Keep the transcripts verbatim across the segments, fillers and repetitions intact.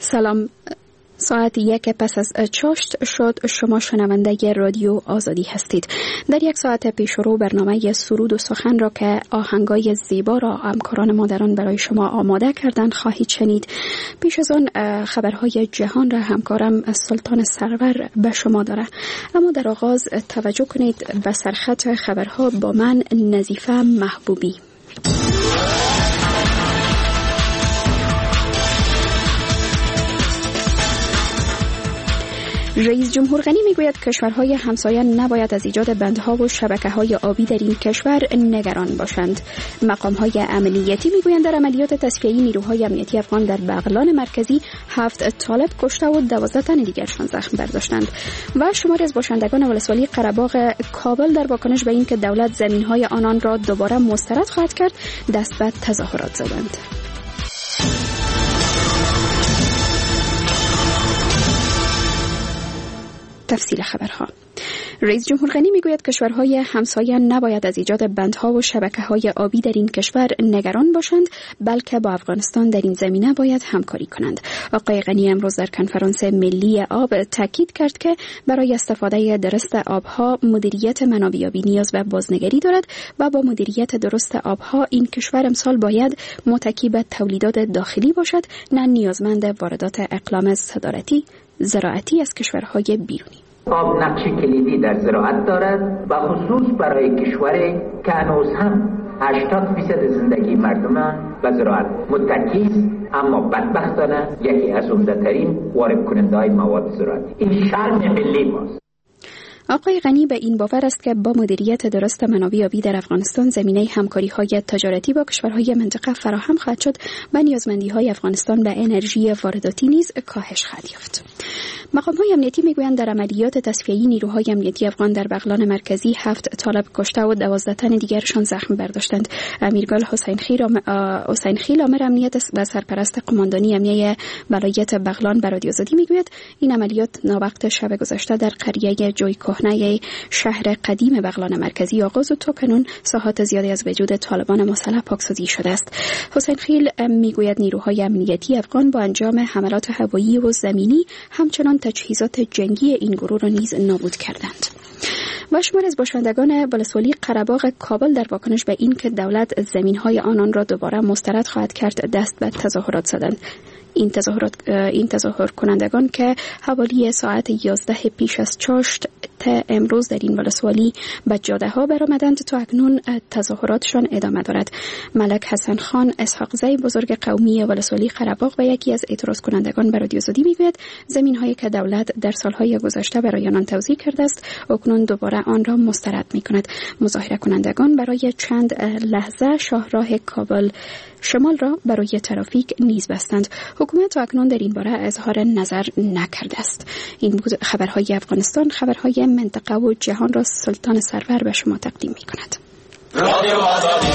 سلام. ساعت یک پس از چاشت شد. شما شنونده رادیو آزادی هستید. در یک ساعت پیش رو برنامه سرود و سخن را که آهنگای زیبا را همکاران مادران برای شما آماده کردن خواهید شنید. پیش از آن خبرهای جهان را همکارم سلطان سرور به شما داره. اما در آغاز توجه کنید به سرخط خبرها با من نظیفه محبوبی. رئیس جمهور غنی میگوید کشورهای همسایه نباید از ایجاد بندها و شبکه‌های آبی در این کشور نگران باشند. مقام‌های امنیتی میگویند در عملیات تصفیه‌ای نیروهای امنیتی افغان در بغلان مرکزی هفت طالب کشته و دوازده تن دیگرشان زخم برداشتند. و شماری از باشندگان ولسوالی قره‌باغ کابل در واکنش به اینکه دولت زمین‌های آنان را دوباره مسترد خواهد کرد دست به تظاهرات زدند. تفصیل خبرها. رئیس جمهور غنی میگوید کشورهای همسایه نباید از ایجاد بندها و شبکه‌های آبی در این کشور نگران باشند، بلکه با افغانستان در این زمینه باید همکاری کنند. آقای غنی امروز در کنفرانس ملی آب تاکید کرد که برای استفاده درست آبها مدیریت منابع‌یابی نیاز به بازنگری دارد و با مدیریت درست آبها این کشور امسال باید متکی به تولیدات داخلی باشد، نه نیازمند واردات اقلام صادراتی زراعتی از کشورهای بیرونی. آب نقش کلیدی در زراعت دارد و خصوص برای کشوری که هنوز هم هشتاد درصد زندگی مردمان به زراعت متکی است، اما بدبختانه یکی از عمده‌ترین وارد کننده‌های مواد زراعتی. این شرم ملی ماست. آقای غنی به این باور است که با مدیریت درست منابع آبی در افغانستان زمینه همکاری‌های تجارتی با کشورهای منطقه فراهم خواهد شد و نیازمندی‌های افغانستان به انرژی وارداتی نیز کاهش خواهد یافت. مقام‌های امنیتی میگویند در عملیات تصفیه‌ای نیروهای امنیتی افغان در بغلان مرکزی هفت طالب کشته و دوازده تن دیگرشان زخم برداشتند. امیرگل حسین خیل حسین خیل امر امنیت و سرپرست قماندانی امنیه ولایت بغلان به رادیو آزادی میگوید این عملیات ناوقت شب گذشته در قریه جوی کهنه شهر قدیم بغلان مرکزی آغاز و تا کنون ساحات زیادی از وجود طالبان مسلح پاکسازی شده است. حسین خیل میگوید نیروهای امنیتی افغان با انجام حملات هوایی و زمینی همچنان تجهیزات جنگی این گروه را نیز نابود کردند. و شمار از باشندگان ولسوالی قره‌باغ کابل در واکنش به این که دولت زمین‌های آنان را دوباره مسترد خواهد کرد دست به تظاهرات زدند. این تظاهرات این تظاهر کنندگان که حوالی ساعت یازده پیش از چاشت امروز در این ولسوالی به جاده ها برآمدند تا اکنون تظاهراتشان ادامه دارد. ملک حسن خان اسحاق زی بزرگ قومی ولسوالی قره‌باغ و یکی از اعتراض کنندگان به رادیو آزادی میگوید زمین هایی که دولت در سالهای گذشته برای آنان توزیع کرده است اکنون دوباره آن را مسترد می کند. مظاهره کنندگان برای چند لحظه شاهراه کابل شمال را برای ترافیک نیز بستند. حکومت تا اکنون در این باره اظهار نظر نکرده است. این بود خبرهای افغانستان. خبرهای منطقه و جهان را سلطان سرور به شما تقدیم می کند. رادیو آزادی.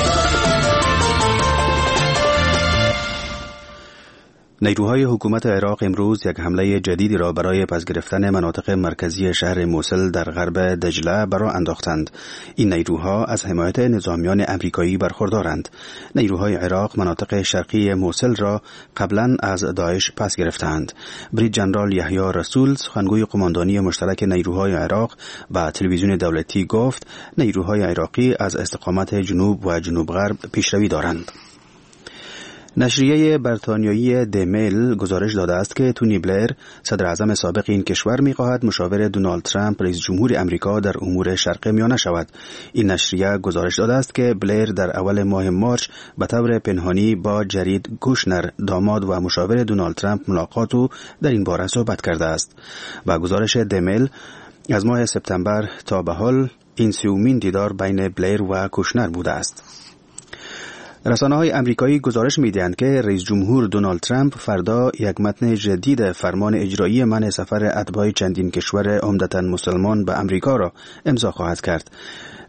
نیروهای حکومت عراق امروز یک حمله جدیدی را برای پس گرفتن مناطق مرکزی شهر موصل در غرب دجله برا انداختند. این نیروها از حمایت نظامیان امریکایی برخوردارند. نیروهای عراق مناطق شرقی موصل را قبلا از داعش پس گرفتند. برید جنرال یحیی رسول سخنگوی قماندانی مشترک نیروهای عراق به تلویزیون دولتی گفت نیروهای عراقی از استقامت جنوب و جنوب غرب پیشروی دارند. نشریه بریتانیایی دیمیل گزارش داده است که تونی بلیر صدر اعظم سابق این کشور می‌خواهد مشاور دونالد ترامپ رئیس جمهور امریکا در امور شرق میانه شود. این نشریه گزارش داده است که بلیر در اول ماه مارچ به طور پنهانی با جرید کوشنر داماد و مشاور دونالد ترامپ ملاقات و در این باره صحبت کرده است. و گزارش دیمیل از ماه سپتامبر تا به حال این سومین دیدار بین بلیر و کوشنر بوده است. رسانه‌های امریکایی گزارش می‌دهند که رئیس جمهور دونالد ترامپ فردا یک متن جدید فرمان اجرایی منع سفر اتباع چندین کشور عمدتاً مسلمان به امریکا را امضا خواهد کرد.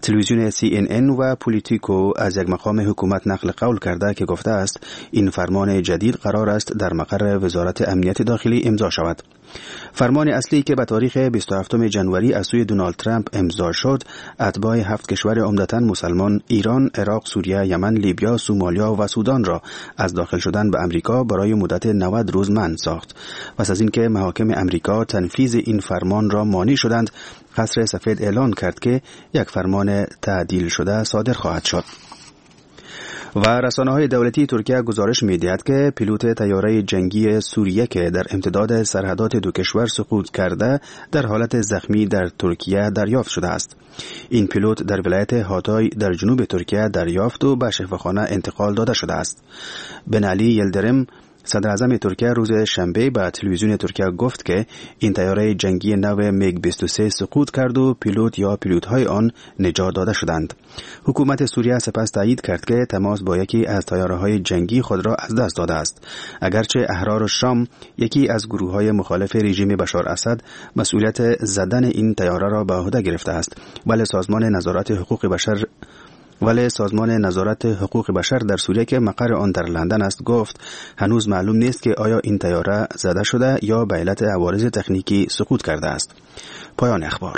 تلویزیون سی ان ان و پولیتیکو از یک مقام حکومت نقل قول کرده که گفته است این فرمان جدید قرار است در مقر وزارت امنیت داخلی امضا شود. فرمان اصلی که به تاریخ بیست و هفتم ژانویه از سوی دونالد ترامپ امضا شد، اتباع هفت کشور عمدتاً مسلمان ایران، عراق، سوریه، یمن، لیبیا، سومالیا و سودان را از داخل شدن به امریکا برای مدت نود روز منع ساخت. پس از اینکه محاکم امریکا تنفیذ این فرمان را مانع شدند، قصر سفید اعلان کرد که یک فرمان تعدیل شده صادر خواهد شد. و رسانه‌های دولتی ترکیه گزارش می‌دهد که پیلوت طیاره جنگی سوریه که در امتداد سرحدات دو کشور سقوط کرده در حالت زخمی در ترکیه دریافت شده است. این پیلوت در ولایت هاتای در جنوب ترکیه دریافت و به شفاخانه انتقال داده شده است. بن علی یلدرم صدر اعظم ترکیه روز شنبه به تلویزیون ترکیه گفت که این طیاره جنگی نو میگ بیست و سه سقوط کرد و پیلوت یا پیلوت‌های آن نجات داده شدند. حکومت سوریه سپس تایید کرد که تماس با یکی از طیاره‌های جنگی خود را از دست داده است. اگرچه احرار شام، یکی از گروه‌های مخالف رژیم بشار اسد، مسئولیت زدن این طیاره را به عهده گرفته است، ولی سازمان نظارت حقوق بشر ولی سازمان نظارت حقوق بشر در سوریه که مقر آن در لندن است گفت هنوز معلوم نیست که آیا این طیاره زده شده یا به علت عوارض تکنیکی سقوط کرده است. پایان اخبار.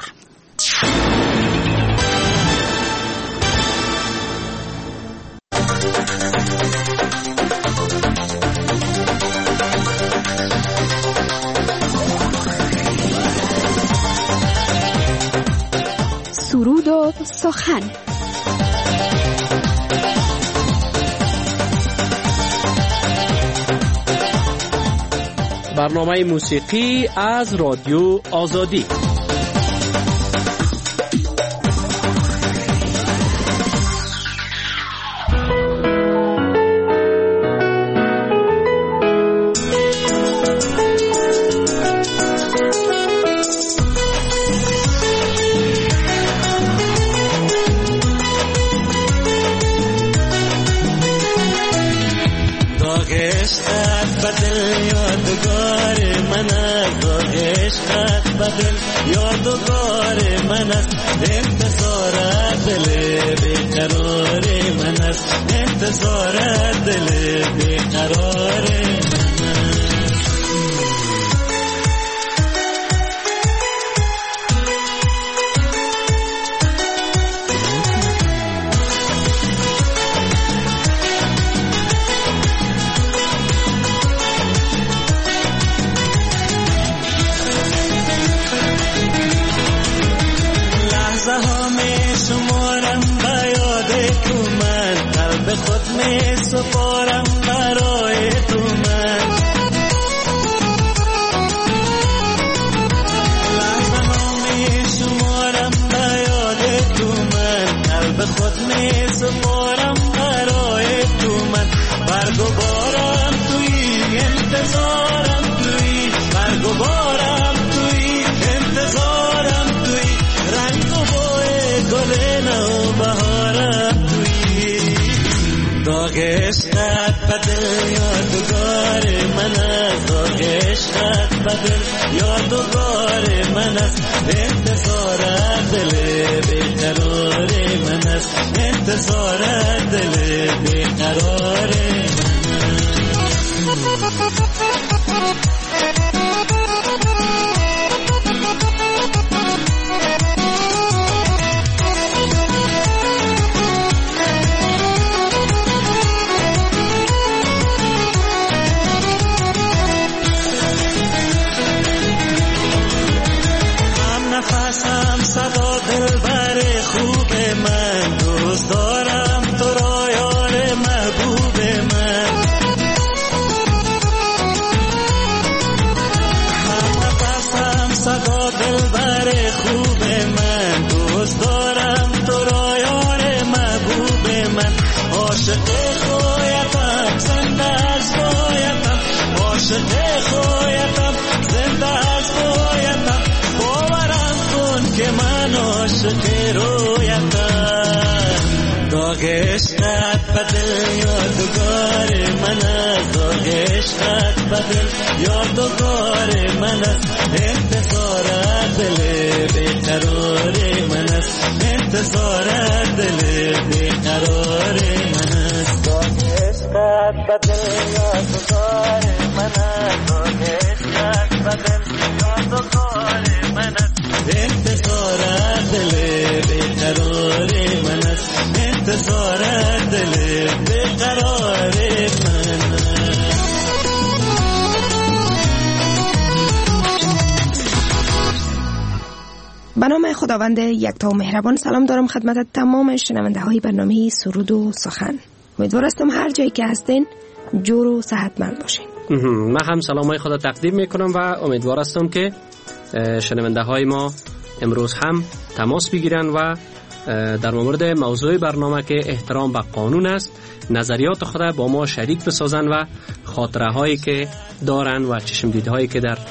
سرود و سخن. برنامه موسیقی از رادیو آزادی. یادگار من است انتظار دل بیقرار من است انتظار دل بیقرار خود می سپارم برای تو من لحظه ها می شمارم به یاد تو من قلب خود می سپارم برای تو من برگ و بارم توی انتظارم توی برگ و بارم توی انتظارم توی رنگ و بوی گل نو بهارم داغ عشقت بدل یادگار من است داغ عشقت بدل یادگار من است انتظار دل بیقرار من است انتظار دل بیقرار نفسم صدا دلبر خوب من دوست دارم تو را یار محبوب من هم نفسم صدا دلبر خوب من دوست دارم تو را یار محبوب من عاشق خویتم زنده از خویتم عاشق خویتم زنده از خویتم که من عاشق رویتم داغ عشقت بدل یادگار من است داغ عشقت بدل یادگار من است انتظار دل بیقرار من است انتظار عشقت بدل یادگار من است، عشقت بدل یادگار من است، انتظارت دل بیقرار من است، انتظارت دل بیقرار من است. به نام خداوند یکتا و مهربان سلام دارم خدمت تمام شنونده های برنامه سرود و سخن. امیدوارم هر جایی که هستین جور و صحتمند باشین. من هم سلام های خدا تقدیم میکنم و امیدوار هستم که شنونده های ما امروز هم تماس بگیرن و در مورد موضوع برنامه که احترام به قانون است نظریات خود با ما شریک بسازن و خاطره هایی که دارن و چشم دیده هایی که در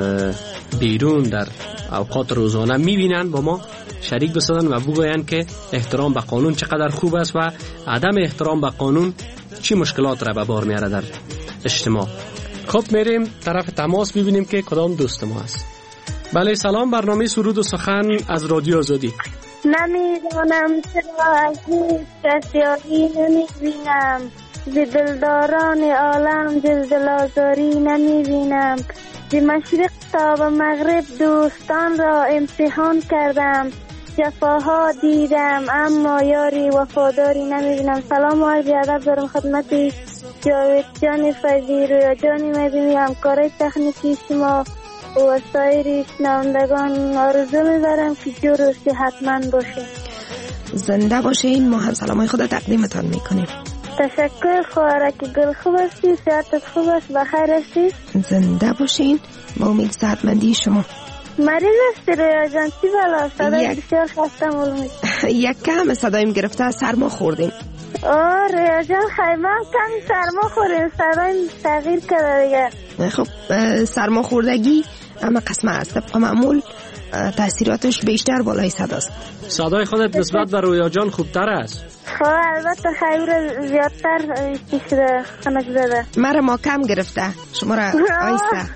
بیرون در اوقات روزانه میبینن با ما شریک بسازن و بگوین که احترام به قانون چقدر خوب است و عدم احترام به قانون چی مشکلات را به بار میاره در اجتماع. خب میریم طرف تماس ببینیم که کدام دوست ما است. بله سلام، برنامه سرود و سخن از رادیو آزادی. نمیدانم چرا از هیچ کسی نمیبینم، ز دلداران عالم جلدل آزاری نمیبینم، ز مشرق تا به مغرب دوستان را امتحان کردم، جفاها دیدم اما یاری وفاداری نمیبینم. سلام و عرض ادب دارم خدمت جاوید جان فضلی رویا جان مدنی، همکار تکنیکی شما و سایر شنوندگان. آرزو می‌برم که جور و صحتمند باشین. زنده باشین. ما هم سلامای خدا تقدیمتان میکنیم. تشکر خواهر که گل خوب هستی، صحتت خوب است، بخیر هستی. زنده باشین با امید صحتمندی شما. مریض هستی رویا جان؟ چی بلا؟ صدای بسیار خسته معلوم است. یک کم صدایم گرفته، سرما خوردیم. آه رویا جان خیمه کمی سرما خوردیم، صدایم تغییر کرده دیگه. خب سرما خوردگی اما قسمه است، طبق معمول تاثیراتش بیشتر بالای صداست. صدای خودت نسبت به رویا جان خوبتر است. خب البته خیور زیادتر چی شده، خنک زده. مرا ما کم گرفته، شما را آیسته.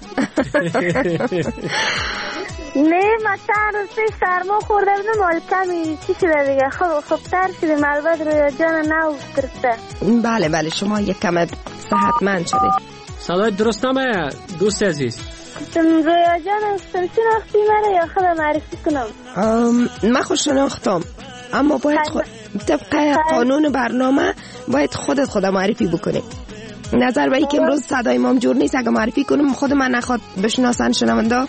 نه ما چند روز پیش سرما خورده بودم، مال کمی چی شده دیگه، خب خوبتر شدیم. البته رویا جان نو گرفته. بله بله شما یک کم صحتمند شدید. صدای درست نمه دوست عزیز. رویا جان شناختی مرا یا خود معرفی کنم؟ من خود شناختم اما باید خود طبق قانون برنامه باید خودت خود معرفی بکنیم. نظر به ای که امروز صدای ما جور نیست، اگه معرفی کنم خود من نخواد بشناسن شنونده.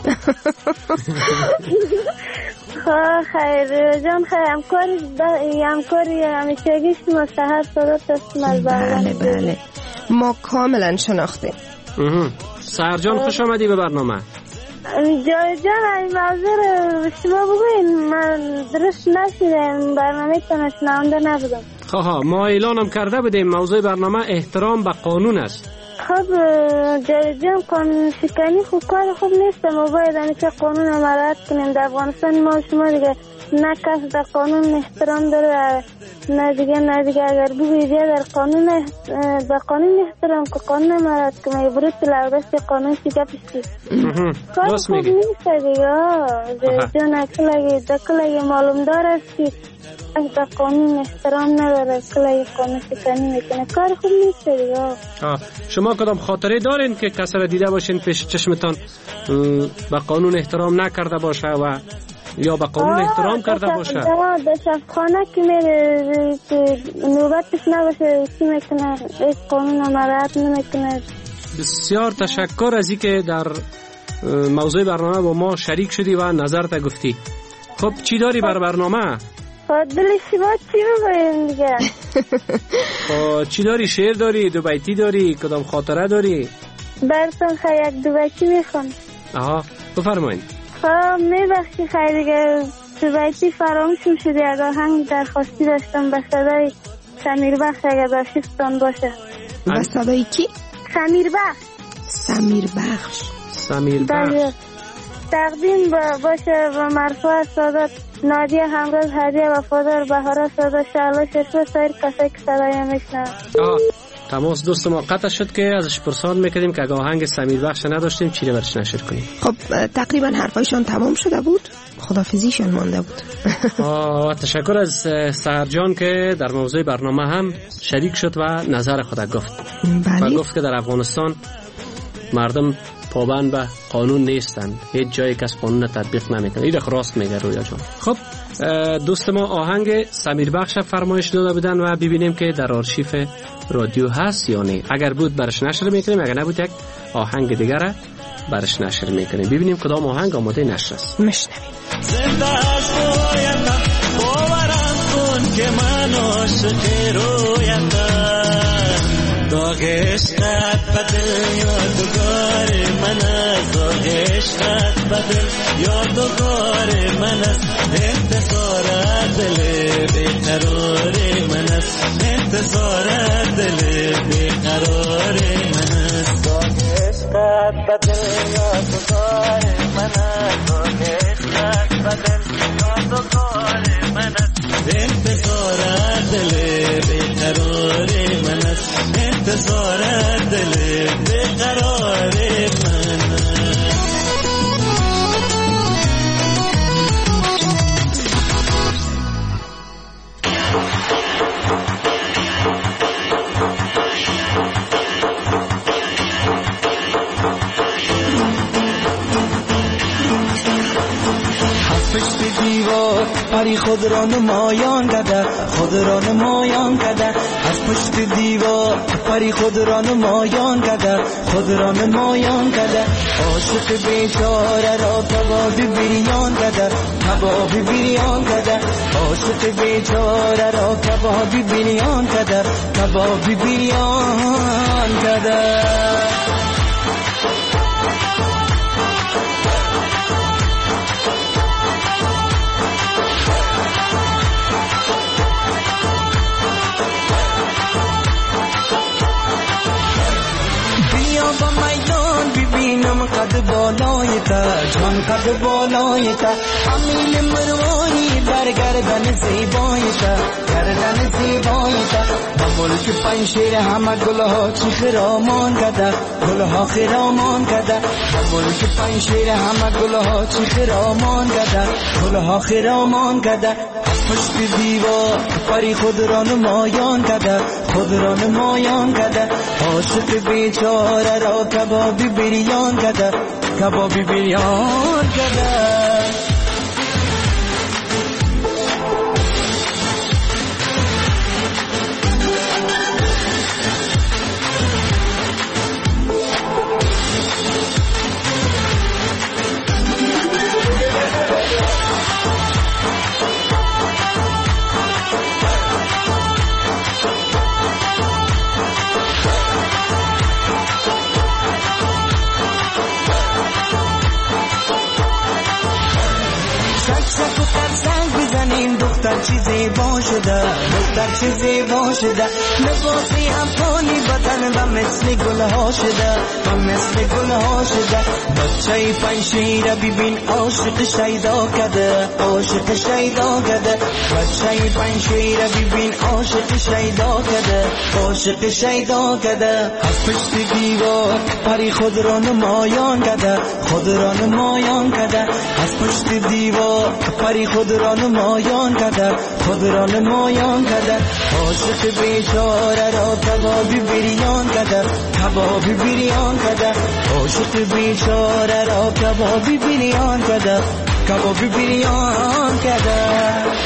خیر رویا جان خیر، همکاری همکاری همیشگی شما صحت صدات است. بله بله ما کاملا شناختیم. سهر جان خوش آمدی به برنامه. جای جان این موضوع رو شما بگوین، من درست نشیدم، برنامه تان شنونده نبودم. خواه ما اعلانم کرده بودیم موضوع برنامه احترام به قانون است. خب جای جان قانون شکنی خوب کار خوب نیست، ما باید همیشه قانون رو مراعات کنیم. در افغانستان ما شما دیگه نه کس در قانون احترام داره نه دیگه نه دیگه اگر بگوید در قانون به قانون احترام که قانون مراعات کنه برید لودست قانون چی گپشتی کار خوب نیست دیگه. جان اکلگی دکلگی معلوم داره است که در قانون احترام نداره، کلگی قانون شکنی میکنه، کار خوب نیست دیگه. شما کدام خاطره دارین که کسی را دیده باشین پیش چشمتان به قانون احترام نکرده باشه و یا به قانون احترام کرده باشه؟ در شفخانه که میره نوبتش نباشه چی میکنه، یک قانون مراعات نمیکنه. بسیار تشکر از اینکه در موضوع برنامه با ما شریک شدی و نظرت گفتی. خب چی داری بر برنامه؟ خب دل شما چی بگویم دیگه؟ خب چی داری؟ شعر داری؟ دو بیتی داری؟ کدام خاطره داری؟ براتون خیلی یک دو بیتی میخوام. آها بفرمایید. خب میبخشی خیلی دیگه دو بیتی فراموشم شده، اگر هنگ درخواستی داشتم به صدای سمیر بخش اگر داشتستان باشه. به صدای کی؟ سمیر بخش. سمیر بخش سمیر بخش تقدیم باشه و مرفوع سادات نادیه همراز هدیه وفادار بهارا سادا شعلا شرفه سایر کسایی که صدای میشنن. تماس دوست ما قطع شد که ازش پرسان میکردیم که اگه آهنگ سمیر بخش نداشتیم چی رو برش نشر کنیم. خب تقریبا حرفایشان تمام شده بود. خدافزیشان مانده بود. آه تشکر از سحر جان که در موضوع برنامه هم شریک شد و نظر خود گفت. بله. و گفت که در افغانستان مردم پابند به قانون نیستند، هیچ جایی کس قانون تطبیق نمیکنه. این راست میگه رویا جان. خب دوست ما آهنگ سمیر بخش فرمایش داده بودن و ببینیم که در آرشیف رادیو هست یا نه. اگر بود برش نشر میکنیم، اگر نبود یک آهنگ دیگر برش نشر میکنیم. ببینیم کدام آهنگ آماده نشر است. مشنویم. زنده از رویتم باورم کن که من عاشق رویتم، داغ عشقت بدل یادگار من است، داغ عشقت بدل یادگار من است، انتظار دل بیقرار من است، انتظار دل بیقرار من است، داغ عشقت بدل یادگار من است، داغ عشقت بدل یادگار من است، انتظار دل بیقرار من است، انتظار دل بیقرار من است. پشت دیوار پری خود را نمایان گده، خود را نمایان گده، از پشت دیوار پری خود را نمایان گده، خود را نمایان گده، عاشق بیچاره را کبابی بریان گده، کبابی بریان گده، عاشق بیچاره را کبابی بریان گده، کبابی بریان گده. با میدان ببینم قد بالای تا، جان قد بالای تا، امیل مروانی در گردن زیبای تا، گردن زیبای تا، با ملک پنشیر همه گلها چی خرامان کده، گلها خرامان کده، با ملک پنشیر همه گلها چی خرامان کده، گلها خرامان کده، از پشت دیوار پری خود را نمایان کده، خود را نمایان کده، عاشق بیچاره را کبابی بریان کده، کبابی بریان کده. دختر چی زیبا شده، دختر چی زیبا شده، لباسی افغانی بدن و مثل گلها شده، و مثل گلها شده، بچه پنشیر ببین عاشق شیدا کده، عاشق شیدا کده، بچه پنشیر ببین عاشق شیدا کده، عاشق شیدا کده، از پشت دیوار پری خود را نمایان کده، خود را نمایان کده، از پشت دیوار پری خود را نمایان کده، خود را نمایان کده، عاشق بیچاره را کبابی بریان کده، کبابی بریان کده، عاشق بیچاره را کبابی بریان کده، کبابی بریان کده.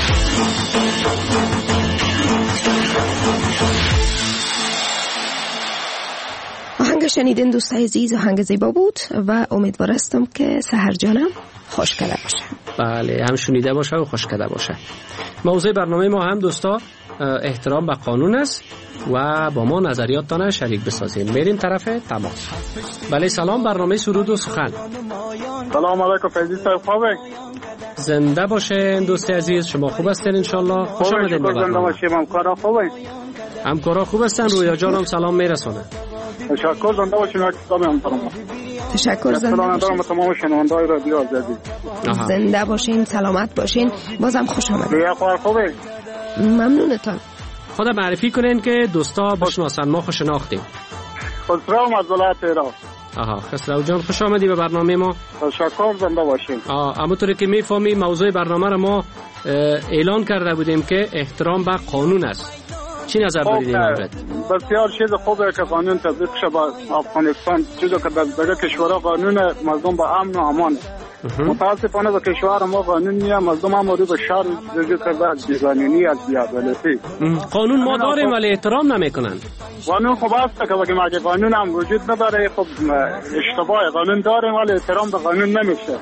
آهنگ شنیدین دوستای عزیز، آهنگ زیبا بود و امیدوار هستم که سحر جانم خوش کده باشه. بله، هم شنیده باشه و خوش کده باشه. موضوع برنامه ما هم دوستا احترام به قانون است و با ما نظریاتتان شریک بسازین. میریم طرف تماس. بله سلام، برنامه سرود و سخن. سلام علیکم فیضی صاحب، خوبه؟ زنده باشین دوست عزیز، شما خوب هستین انشالله؟ خوش آمدید به برنامه. زنده باشیم، همکارا خوبه؟ همکارا خوب هستن، رویا جانم سلام میرسونه. تشکر، زنده باشین. تشکر، زنده باشین. تمام شنونده‌های رادیو آزادی. زنده باشین، سلامت باشین، بازم خوش آمدید. رویا خوار خوبه؟ ممنونتان. خدا معرفی کنین که دوستا بشناسن، ما خوش شناختیم. خسرو از ولایت هرات. آها خسرو جان خوش آمدی به برنامه ما. تشکر، زنده باشین. آه همونطوری که میفهمی موضوع برنامه را ما اعلان کرده بودیم که احترام به قانون است. چی نظر دارید این مورد؟ بسیار چیز خوبه که قانون تطبیق شه با افغانستان، چیزی که در کشورها قانون مردم با امن و امان. متاسفانه به کشور ما قانون نیست، مردم هم رو به شر زندگی کرده، بی‌قانونی از بی‌عدالتی. قانون ما داریم ولی احترام نمیکنن. قانون خوب است که بگیم اگه قانون هم وجود نداره خب اشتباه. قانون داریم ولی احترام به قانون نمیشه.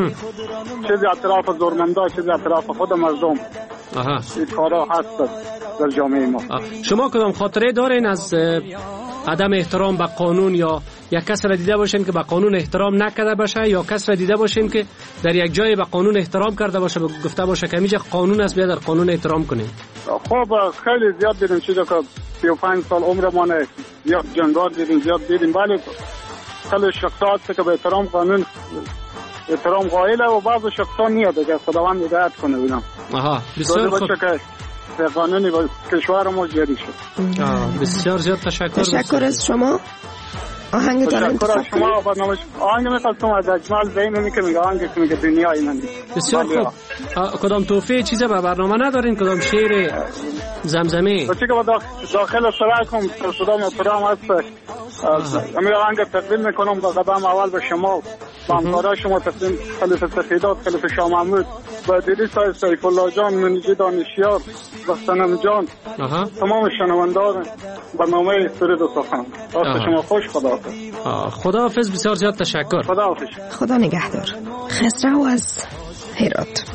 چیزی اطراف زورمندا، چیزی اطراف خود مردم. آها این کارا هست در جامعه ما. شما کدام خاطره دارین از عدم احترام به قانون، یا یک کس را دیده باشین که به قانون احترام نکرده باشه، یا کس را دیده باشین که در یک جای به قانون احترام کرده باشه و گفته باشه که اینجا قانون است بیا در قانون احترام کنیم؟ خب خیلی زیاد دیدیم چیزی که سی و پنج سال عمرمانه زیاد جنگار دیدیم، زیاد دیدیم، ولی خیلی شخصات که به احترام قانون احترام قائله و بعض شخصان نیاد که خداوند هدایت کنه بودم. آها بسیار خوب. به قانونی با کشور ما جاری شد. آه بسیار زیاد تشکر. تشکر از شما. آهنگ دارم تشکر از شما. برنامه آهنگ میخواستم از اجمل زینونی که میگه آهنگی که میگه دنیای من. بسیار خوب. کدام توفیق چیزی به برنامه ندارین؟ کدام شعر زمزمه؟ بچه که داخل سرای کم صدا محترم هست. امیر آهنگ تقدیم میکنم با قدم اول به شما، با همکارای شما تقدیم خلیفه سفیدات، خلیفه شاه محمود، با دیدی سای سیف الله جان، منیجی دانشیار، و سنم جان، تمام شنوندگان برنامه سرود و سخن. وقت شما خوش. خداحافظ. خداحافظ. بسیار زیاد تشکر. خداحافظ. خدا نگهدار. خسرو از هرات.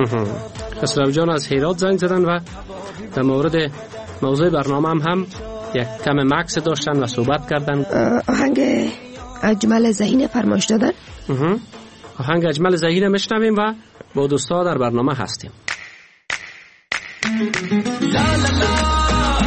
خسرو جان از هرات زنگ زدن و در مورد موضوع برنامه هم هم یک کم مکس داشتن و صحبت کردن. آهنگ اجمل ذهین فرمایش دادن. آهنگ اجمل ذهین میشنویم و با دوستا در برنامه هستیم. لا لا لا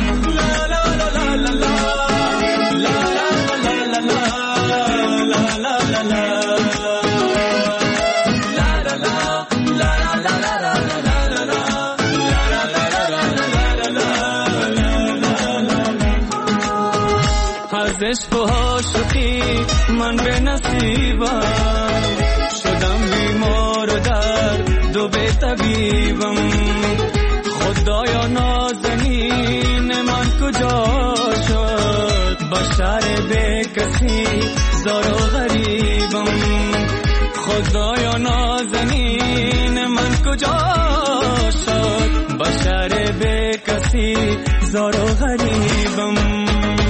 عشق و عاشقی من به نصیبم شدم بیمار و درد و به طبیبم. خدایا نازنین من کجا شد، بشر به کسی زار و غریبم. خدایا نازنین من کجا شد، بشر به کسی زار و غریبم.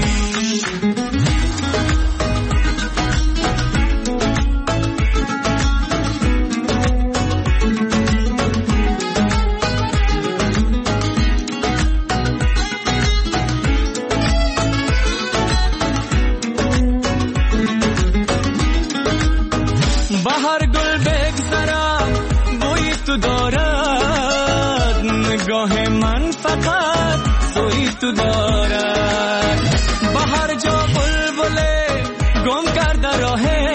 بهر گل بگذرم بوی تو دارد، نگاه من فقط توی تو دارد. بهر جا بلبله گم کرده راهه،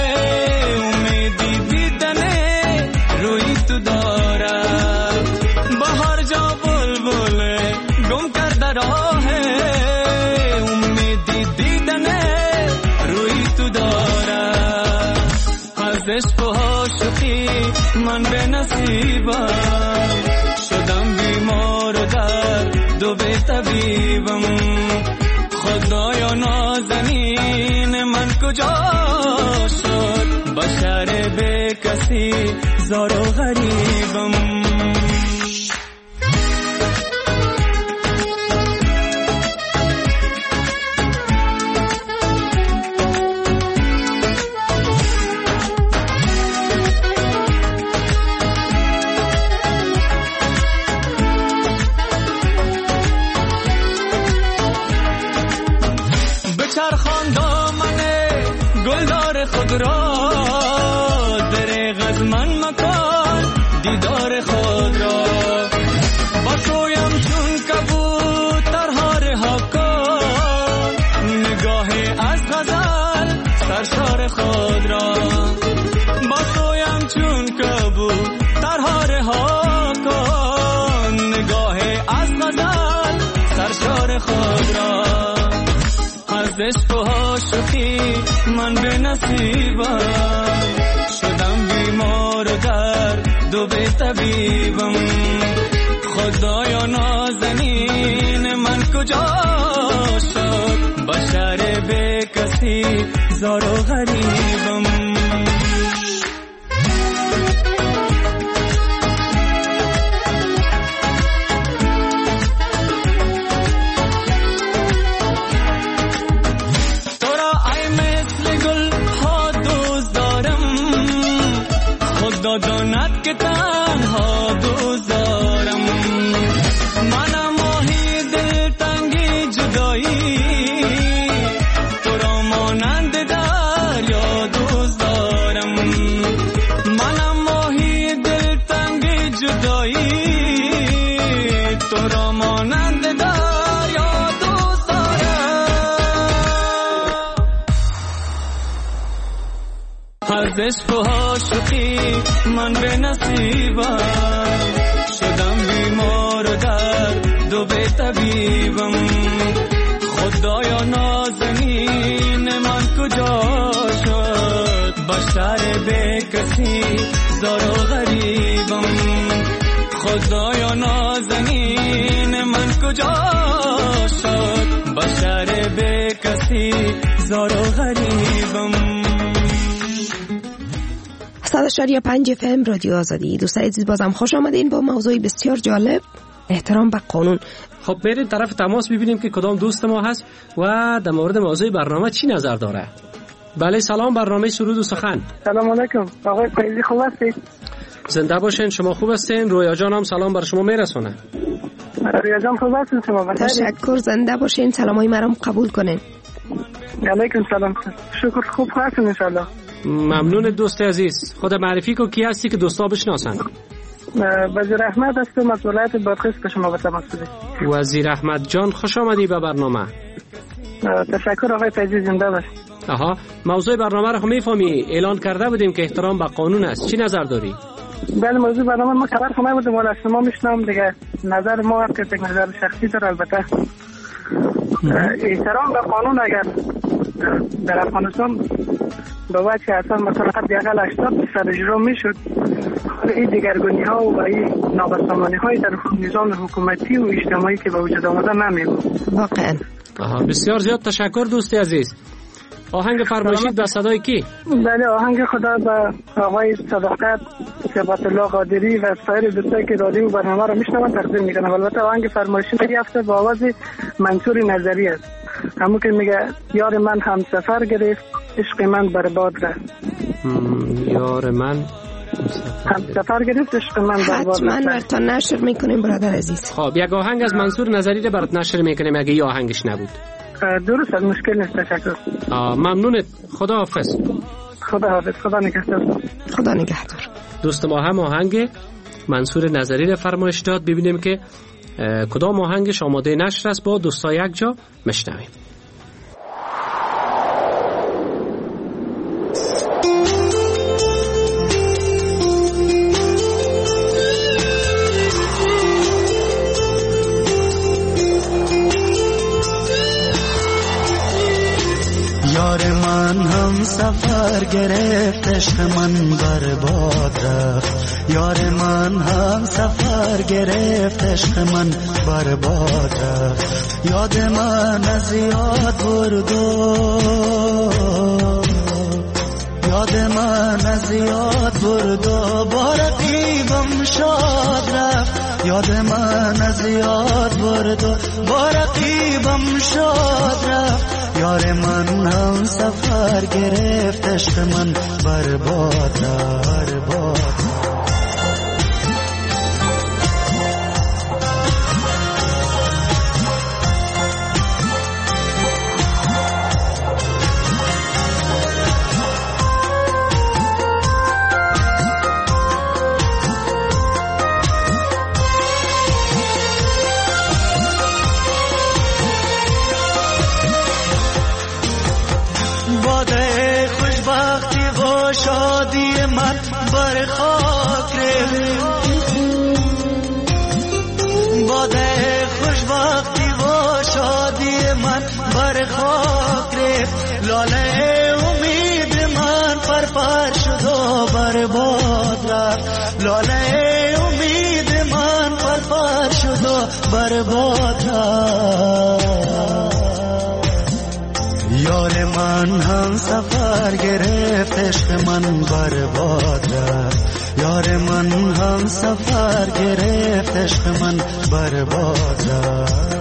امیدی دیدنه روی تو دارد. بهر جا بلبله گم کرده راهه، امیدی دیدنه روی تو دارد. از عشق و عاشقی من به نصیبم شدم بیمار و درد و به طبیبم. خدایا نازنین من کجا شد، بشر به کسی زار و غریبم. چرخان دامن گلدار خود را، دریغ از من مکان دیدار خود را. بسویم چون کبوترها رها کن، نگاه از غزل سرشار خود را. بسویم چون کبوترها رها کن، نگاه از غزل سرشار خود را. از از عشق و عاشقی من به نصیبم شدم بیمار و درد و به طبیبم خدایا نازنین من کجا شد بشر به کسی زار و غریبم دانت که تنها دوزارم منم ماهی دل تنگی جدایی تو را مانند دریا دوزارم منم ماهی دل تنگی جدایی تو را مانند دریا دوزارم از عشق و عاشقی من به نصیبم شدم بیمار و درد و به طبیبم خدایا نازنین من کجا شد بشر به کسی زار و غریبم خدایا نازنین من کجا شد بشر به کسی زار و غریبم. صد و شش پنج اف ام رادیو آزادی. دوستان عزیز بازم خوش آمدین با موضوعی بسیار جالب، احترام به قانون. خب بریم طرف تماس ببینیم که کدام دوست ما هست و در مورد موضوع برنامه چی نظر داره. بله سلام، برنامه سرود و سخن. سلام علیکم آقای فیضی، خوب هستید؟ زنده باشین. شما خوب هستین؟ رویا جان هم سلام بر شما میرسونه. رویا جان خوب هستین شما؟ تشکر، زنده باشین. سلامای مرا قبول کنین. علیکم سلام. شکر خوب هستین ان شاء الله. ممنون دوست عزیز. خود معرفی کو کی هستی که دوستا بشناسن؟ وزیر احمد هستم از ولایت بادغیس که شما به تماس بودید. وزیر احمد جان خوش آمدی به برنامه. تشکر آقای فیضی، زنده باشید. آها، موضوع برنامه رو میفهمی؟ اعلان کرده بودیم که احترام به قانون است. چی نظر داری؟ بله، موضوع برنامه ما خبر خونه بودیم ولی از شما میشنم دیگه. نظر ما هست که یک نظر شخصی داره. البته احترام به قانون اگر در افغانستان به وجه اصلا مثلا حد اقل هشتاد درصد اجرا میشد، این دیگرگونی ها و این نابسامانی های در نظام حکومتی و اجتماعی که به وجود آمده نمیبود واقعا. آها، بسیار زیاد تشکر دوستی عزیز. آهنگ فرمایشید به صدای کی؟ بله، آهنگ خدا به آقای صداقت، ثبات الله قادری و سایر دوستایی که رادیو برنامه رو میشنون تقدیم میکنم. البته آهنگ فرمایشی یافته با آواز منصور نظری است، همون که میگه یار من هم سفر گرفت عشق من برباد رفت. یار من هم سفر گرفت عشق من برباد رفت. حتما براتون نشر میکنیم برادر عزیز. خب یک آهنگ از منصور نظری رو برات نشر میکنیم اگه این آهنگش نبود. درست، از مشکل نیست. تشکر. ممنونت. خدا حافظ. خدا حافظ. خدا نگهدار. خدا نگهدار. دوست ما هم آهنگ منصور نظری رو فرمایش داد. ببینیم که کدام آهنگش آماده نشر است. با دوستا یک جا مشنویم. یار من هم سفر گرفت عشق من برباد رفت. یار من هم سفر گرفت عشق من برباد رفت. یاد من از یاد برد یاد من از یاد برد و با رقیبم شاد رفت. یاد من از یاد برد و با رقیبم شاد رفت. یار من هم سفر گرفت عشق من برباد برباد. شادی من برخواد یار من هم سفر گرفت عشق من برباد رفت یار من هم سفر گرفت عشق من برباد رفت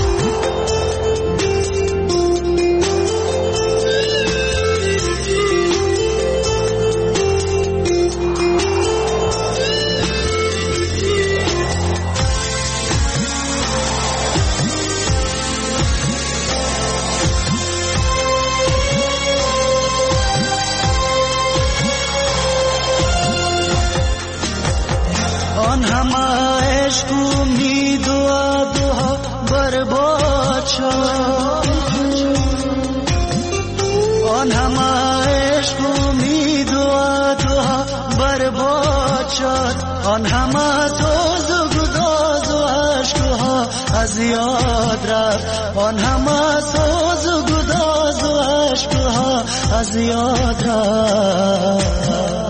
آن همه عشق امید و دعا برباد شد آن همه سوز و گداز و عشقها از یاد رفت آن همه سوز و گداز و عشقها از یاد رفت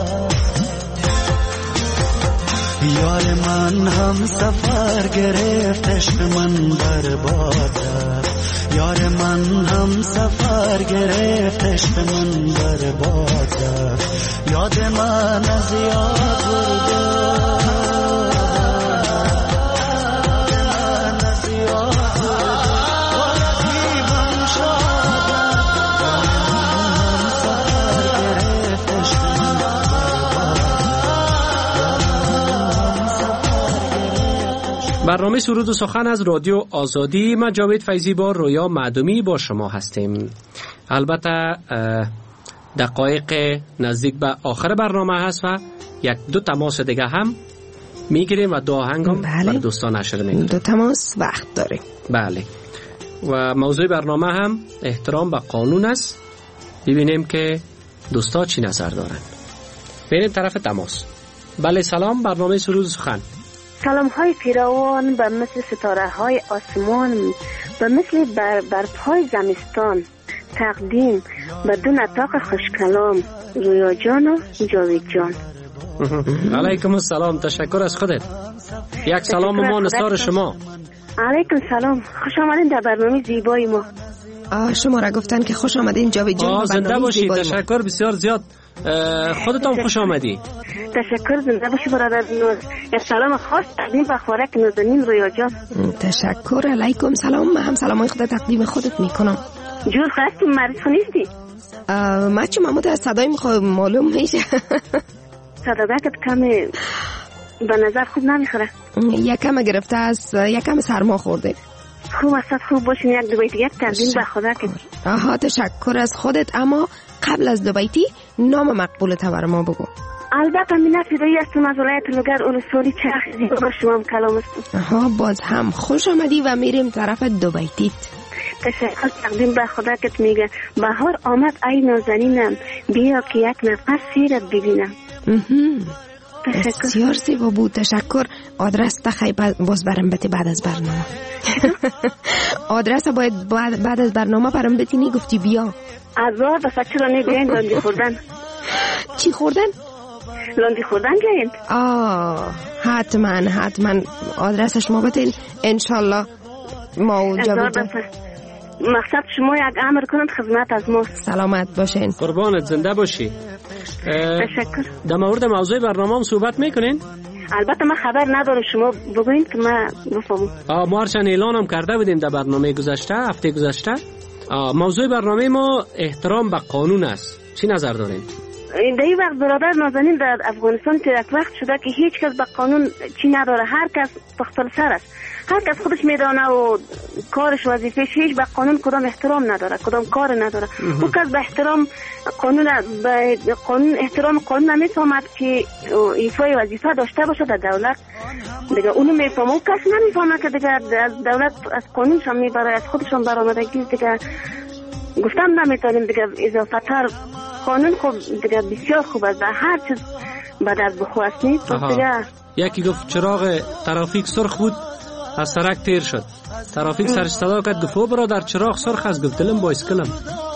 یار من هم سفر گرفت عشق من برباد رفت یار من هم سفر گرفت عشق من برباد رفت یاد من از یاد برده من از یاد برده و رقیبم شادم هم سفر گرفت عشق من برنامه سرود و سخن از رادیو آزادی. من جاوید فیضی با رویا معدومی با شما هستیم. البته دقایق نزدیک به آخر برنامه هست و یک دو تماس دیگه هم میگیریم و دو آهنگ هم بله. بر دوستان نشر میکنیم. دو تماس وقت داره. بله. و موضوع برنامه هم احترام به قانون است. ببینیم که دوستا چی نظر دارن. بریم طرف تماس. بله سلام، برنامه سرود و سخن. سلام های پیراوان به مثل ستاره های آسمان به مثل بر, بر پای زمستان تقدیم به دو نطاق خوشکلام رویا جان و جاوید جان. علیکم السلام، تشکر از خودت. یک سلام ما نثار شما. علیکم سلام، خوش آمدین در برنامه زیبای ما. آه شما را گفتن که خوش آمدین جاوید جان. زنده باشی، تشکر بسیار زیاد. خودتان خوش آمدی. تشکر، زنده باشی برادر نور. یک سلام خاص تقدیم به خوارک نازنین رویا جان. تشکر، علیکم سلام. من هم سلامای خود تقدیم خودت میکنم. جور خواستیم مریض خونیستی؟ من چه محمود از صدای میخواه معلوم میشه. صداقت کم به نظر خوب نمیخوره. یکم گرفته است، یکم سرما خورده. خوب است، خوب باشین. یک دو بیتی یک تقدیم به خدا کنید. آها تشکر از خودت. اما قبل از دو بیتی نام مقبولت بر ما بگو. البته من فدایی هستم از ولایت لوگر اولسوری چرخ زیبا با شما هم کلام هستم. آها باز هم خوش آمدی و میریم طرف دو بیتیت. تشکر، تقدیم به خدا که میگه بهار آمد ای نازنینم بیا که یک نفس سیرت ببینم. بسیار زیبا بود، تشکر. آدرس تخیل باز برم بتی بعد از برنامه. آدرس باید بعد از برنامه برم بتی نی گفتی بیا. از بار بسا چرا نی بیاین لاندی خوردن. چی خوردن؟ لاندی خوردن بیاین. آه حتما حتما آدرسش ما بتین انشالله ما اونجا بودم. مقصد شما یک امر کنند خدمت از ما. سلامت باشین. قربانت، زنده باشی. تشکر. در مورد موضوع برنامه هم صحبت میکنین؟ البته من خبر ندارم، شما بگوین که من بفهمم. آه ما هرچند اعلان هم کرده بودیم در برنامه گذشته، هفته گذشته. موضوع برنامه ما احترام به قانون است. چی نظر دارین؟ در این وقت برادر نازنین در افغانستان که یک وقت شده که هیچ کس به قانون چی نداره، هر کس پختل سر است، هر کس خودش میدانه و کارش وظیفهش، هیچ به قانون کدام احترام نداره، کدام کار نداره. او کس به احترام قانون به قانون احترام قانون نمیفهمد که ایفای وظیفه داشته باشه در دولت دیگه، اونو میفهمه. او کس نمیفهمه که دیگه از دولت از قانونش هم میبره، از خودش هم برآمدگی دیگه گفتم نمیتونیم دیگه اضافه تر. قانون خوب دیگه بسیار خوب است، هر چیز بعد از بخو است نیست دیگه. یکی گفت چراغ ترافیک سرخ بود از سرک تیر شد، ترافیک سرش صدا کرد گفت برادر چراغ سرخ است، گفت دلم بایسکلم.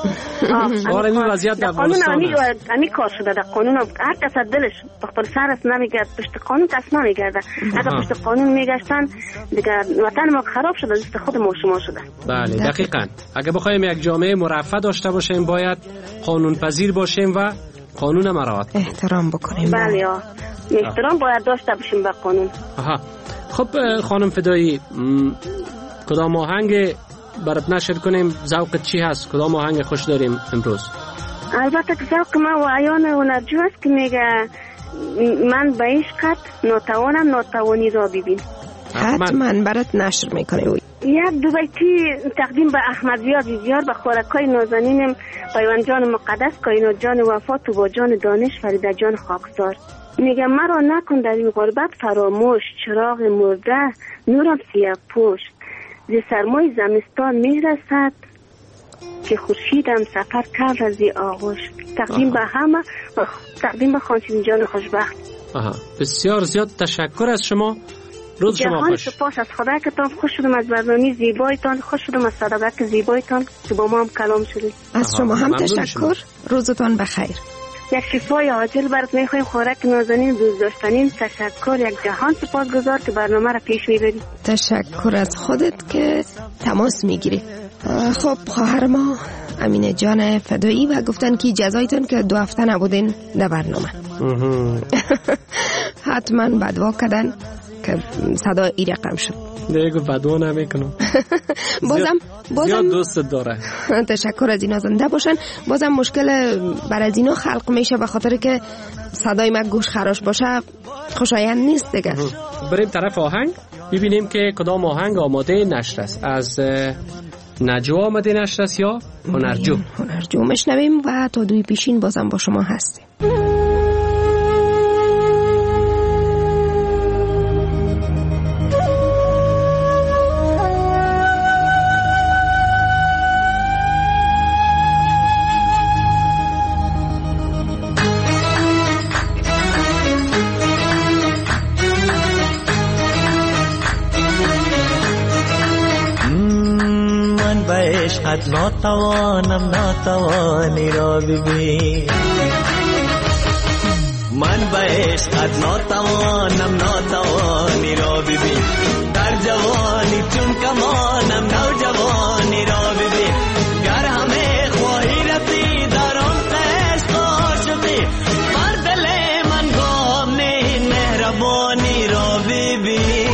آره این وضعیت در افغانستان است. امی کار شده در قانون هر کس دلش دختر سر است نمیگرد پشت قانون کس نمیگرده. اگر پشت قانون میگشتن دیگه وطن ما خراب شده دست خود ما شما شده. بله دقیقاً. اگه بخوایم یک جامعه مرفه داشته باشیم باید قانون پذیر باشیم و قانون مراعات احترام بکنیم. بله احترام باید داشته باشیم به قانون. آها. خب خانم فدایی کدام آهنگ برات نشر کنیم؟ ذوقت چی هست؟ کدام آهنگ خوش داریم امروز؟ البته که ذوق ما و عیان هنرجو است که میگه من به عشقت ناتوانم ناتوانی را ببین. حتما برات نشر میکنه. یک دو بیتی تقدیم به احمد زیاد زیار به خوارکای نازنینم پیوند جان مقدس کائنات جان وفا تو با جان دانش فریده جان خاکسار. میگه مرا نکن در این غربت فراموش چراغ مرده نورم سیاه پوشت ز سرمای زمستان میرسد که خورشیدم سفر کرد از آغوش. تقدیم به همه و تقدیم به خانشین جان خوشبخت. آها بسیار زیاد تشکر از شما. روز شما خوش. سپاس از خدا که تان خوش شدم از برنامه زیبایتان، خوش شدم از صداقت زیبایتان که با ما هم کلام شدید. از شما هم تشکر شما. روزتان بخیر. یک شفای عاجل برات میخوایم خوراک نازنین دوست داشتنین. تشکر یک جهان سپاسگزار که برنامه را پیش میبرید. تشکر از خودت که تماس میگیری. خب خواهر ما امینه جان فدایی و گفتن که جزایتون که دو هفته نبودین در برنامه. حتما بدوا کردن که صدا ای رقم شد. دیگه بدوا نمیکنم. بازم بازم زیاد دوست داره. تشکر از اینا زنده باشن. بازم مشکل بر از اینا خلق میشه به خاطر که صدای ما گوش خراش باشه خوشایند نیست دیگه. بریم طرف آهنگ ببینیم که کدام آهنگ آماده نشر است. از نجوا آماده نشر است یا هنرجو؟ هنرجو مشنویم و تا دوی پیشین بازم با شما هستیم. عشقت ناتوانم ناتوانی را ببین. من به عشقت ناتوانم ناتوانی را ببین. در جوانی چون کمانم نوجوانی را ببین. گر همه خواهی رسی در آن عشق عاشقی بر دل من گام نه مهربانی را ببین.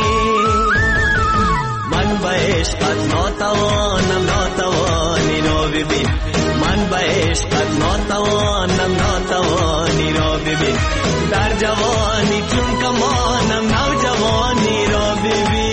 من به عشقت ناتوانم ناتوانی را ببین. من به عشقت ناتوانم ناتوانی را ببین. در جوانی چون کمانم نوجوانی را ببین.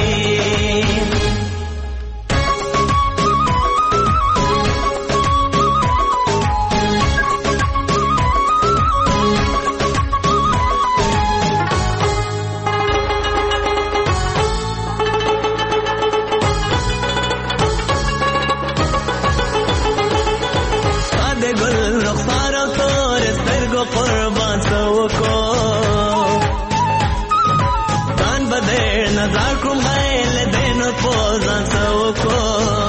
قربان سوکو دان بدر نظر کم غیل دین و پوزان سوکو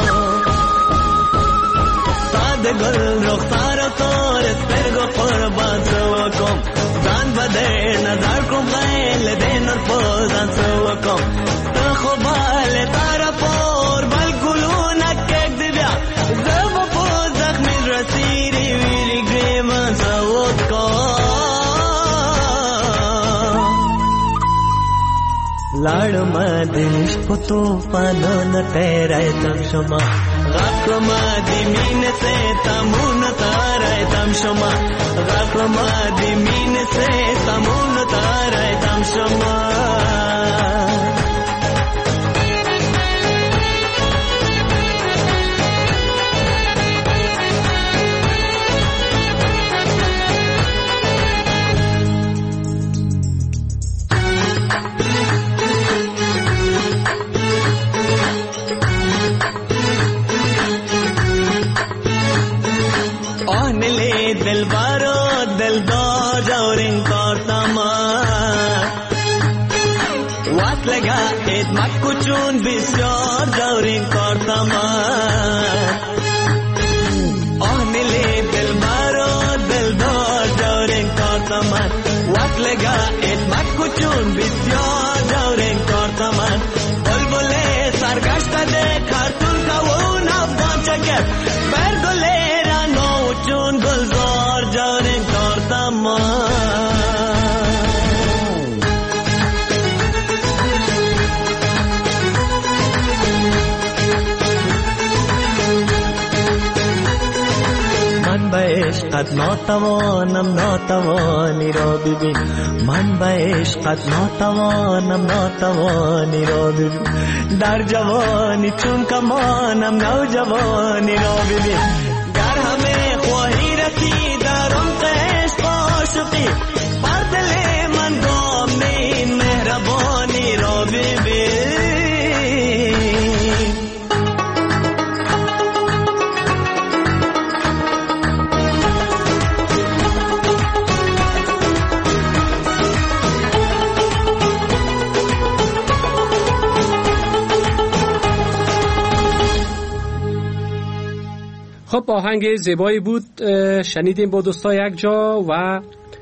ساده گل رخسار و طور سرگو قربان سوکو دان بدر نظر کم غیل دین و پوزان سوکو تو خوبال تارا پور بل گلو نکک دبیا زبا پوزخ من رسیری ویری گریمان سوکو लाड़ मदिश पुतो पानो न तेराय तम शमा गाक मादी मीन से तमुन ताराय तम शमा गाक मादी मीन से तमुन ताराय तम शमा दिल बारो दिल दो जौरिंग करतमा वाट लगा इत मत कुचून बिस्योर जौरिंग करतमा برگلera نو چون گلزار جان کردم من به عشقت ناتوانم ناتوانی را ببین من به عشقت ناتوانم ناتوانی را ببین در جوانی چون کمانم نوجوانی را ببین گر همه خواهی رکی در عمق عشق عاشقی بر دل من گام این مهربانی را ببین خب آهنگ زیبایی بود شنیدیم با دوستا یک جا و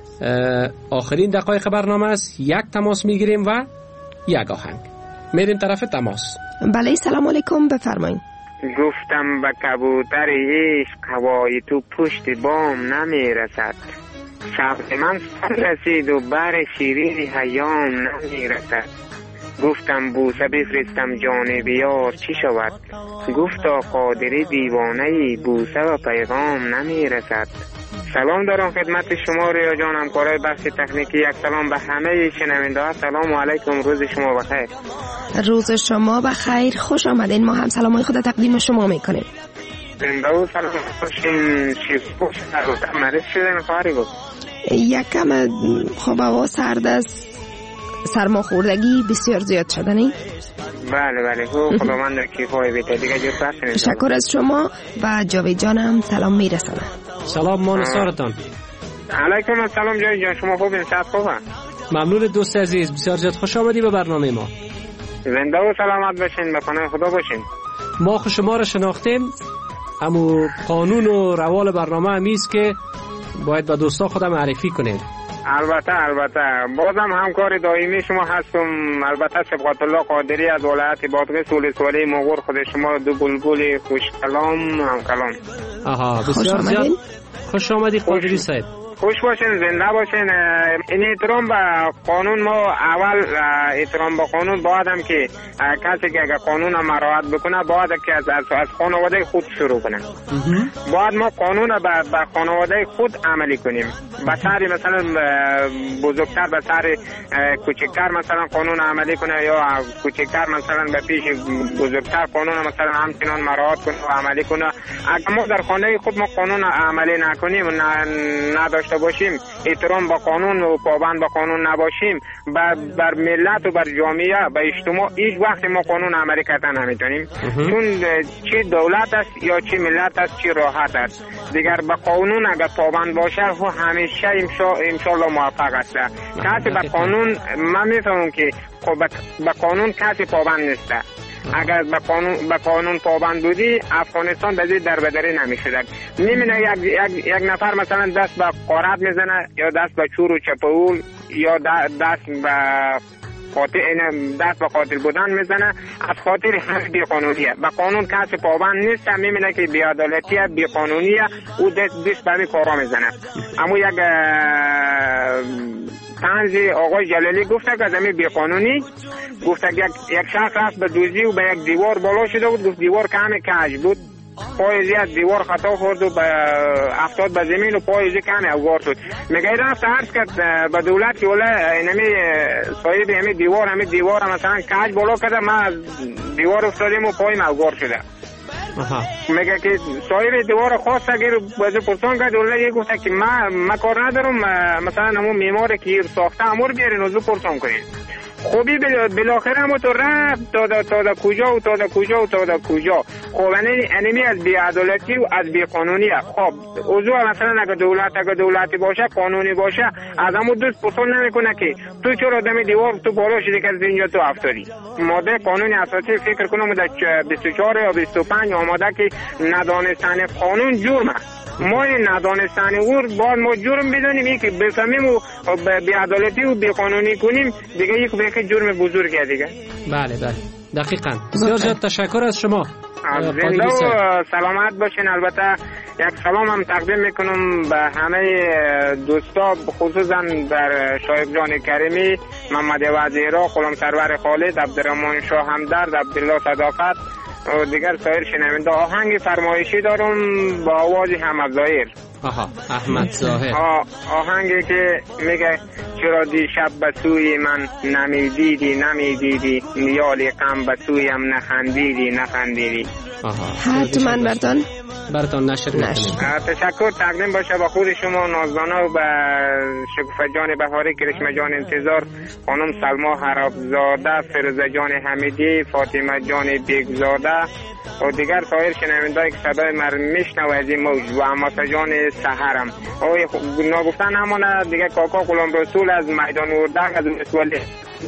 آخرین دقایق برنامه است. یک تماس میگیریم و یک آهنگ میریم طرف تماس. بله سلام علیکم بفرمایید. گفتم به کبوتر عشق هوای تو پشت بام نمیرسد سبز من سر رسید و بر شیرین حیام نمیرسد گفتم بوسه بفرستم جانب یار چی شود گفتا قادری دیوانه بوسه و پیغام نمیرسد. سلام دارم خدمت شما ریا جان همکارای بخش تکنیکی. یک سلام به همه شنونده ها. سلام علیکم روز شما بخیر. روز شما بخیر خوش آمدین. ما هم سلامای خود تقدیم شما میکنیم. زنده و سلام باشین. شیفت سر مریض شده میخواری بود یک کم خوب هوا سرد است سرماخوردگی بسیار زیاد شده نی؟ بله بله خوب خداوند کیفای بیته دیگه جو پس تشکر از شما و جاوید جان هم سلام میرسانه. سلام ما نصارتان. علیکم السلام جاوید جان شما خوبین صحت خوبه؟ ممنون دوست عزیز بسیار زیاد خوش آمدی به برنامه ما. زنده و سلامت باشین به پناه خدا باشین. ما خود شما را شناختیم اما قانون و روال برنامه همیست که باید به دوستا خودم معرفی کنید. البته البته بازم همکار دائمی شما هستم. البته سبقت الله قادری از ولایت بادغیس ولسوالی مغور خود شما دو بلبل خوش کلام هم کلام. آها بسیار زیاد خوش آمدی قادری صاحب. خوش باشین زنده باشین. این احترام به قانون ما اول احترام به قانون باید هم که کسی که اگر قانون هم مراعات بکنه باید که از از خانواده خود شروع کنه. باید ما قانون به به خانواده خود عملی کنیم. به سر مثلا بزرگتر به سر کوچکتر مثلا قانون عملی کنه یا کوچکتر مثلا به پیش بزرگتر قانون مثلا همچنان مراعات کنه و عملی کنه. اگر ما در خانه خود ما قانون عملی نکنیم و نداشته باشیم احترام به قانون و پابند به قانون نباشیم بر, بر ملت و بر جامعه به اجتماع هیچ وقت ما قانون عملی کردن نمیتونیم چون چی دولت است یا چی ملت است چی راحت است دیگر به قانون اگر پابند باشه و همیشه انشالله موفق است. کسی به قانون من میفهمم که به قانون کسی پابند نیست. اگر به قانون به قانون پابند بودی افغانستان به در بدری نمیشد. نمیونه یک, یک یک نفر مثلا دست به قارت میزنه یا دست به چور و چپول یا دست به قاتل دست به قاتل بودن میزنه از خاطر همین بیقانونیه. به قانون کسی پابند نیست. میبینه که بی‌عدالتیه بیقانونیه او دست دست به همین کارا میزنه. اما یک طنز آقای جلالی گفته که زمین بیقانونی گفته یک یک شخص رفت به دوزی و به یک دیوار بالا شده بود. گفت دیوار کمی کج بود پایزی از دیوار خطا خورد و به افتاد به زمین و پایزی کمی اوگار شد. میگه رفت عرض کرد به دولت که ولی اینمی صاحب همی دیوار همی دیوار مثلا کج بالا کرده من دیوار افتادیم و پایم اوگار شده. میگه که صاحب دیوار خواست اگر بازه پرسان کرد ولی گفته که من من کار ندارم مثلا همون میمار که ساخته امور بیارین و زو پرسان کنین. خوبی بالاخره هم تو رفت تا دا, تا دا کجا و تا دا کجا و تا دا کجا. خب انمی از بی‌عدالتی و از بی‌قانونیه. خب اوضاع مثلا اگه دولت اگه دولتی باشه قانونی باشه از همون دوست پرسان نمیکنه که تو چرا دم دیوار تو بالا شدی که از اینجا تو افتادی. ماده قانون اساسی فکر کنم در بیست و چهار یا بیست و پنج آماده که ندانستن قانون جرمه. ما این ندانستن اور باید ما جرم بدانیم این که بفهمیم و بی‌عدالتی و بی‌قانونی کنیم دیگه یک به جرم بزرگه دیگه. بله بله دقیقاً. بسیار زیاد تشکر از شما. زنده و سلامت باشین. البته یک سلام هم تقدیم میکنم به همه دوستا، خصوصا در شایق جان کریمی، محمد وزیرا، غلام سرور خالد، عبدالرحمن شاه همدرد، عبدالله صداقت و دیگر سایر شنونده. آهنگ فرمایشی دارم با آواز احمد ظاهر. آها احمد ظاهر. آهنگی که میگه چرا دیشب به سوی من نمیدیدی نمیدیدی، نیالی غم به سویم نخندیدی نخندیدی. آها حتما برتان برتان نشر میکنیم. تشکر تقدیم باشه با خود شما نازدانا و به شکوفه جان بهاری، کرشمه جان انتظار، خانم سلما حرابزاده، فیروزه جان حمیدی، فاطمه جان بیگزاده و دیگر سایر شنوندهایی که صدای من میشنوه از این موج و اماسه جان سحرم. ناگفتن همانه دیگه کاکا غلام رسول از میدان اردک از مسئولی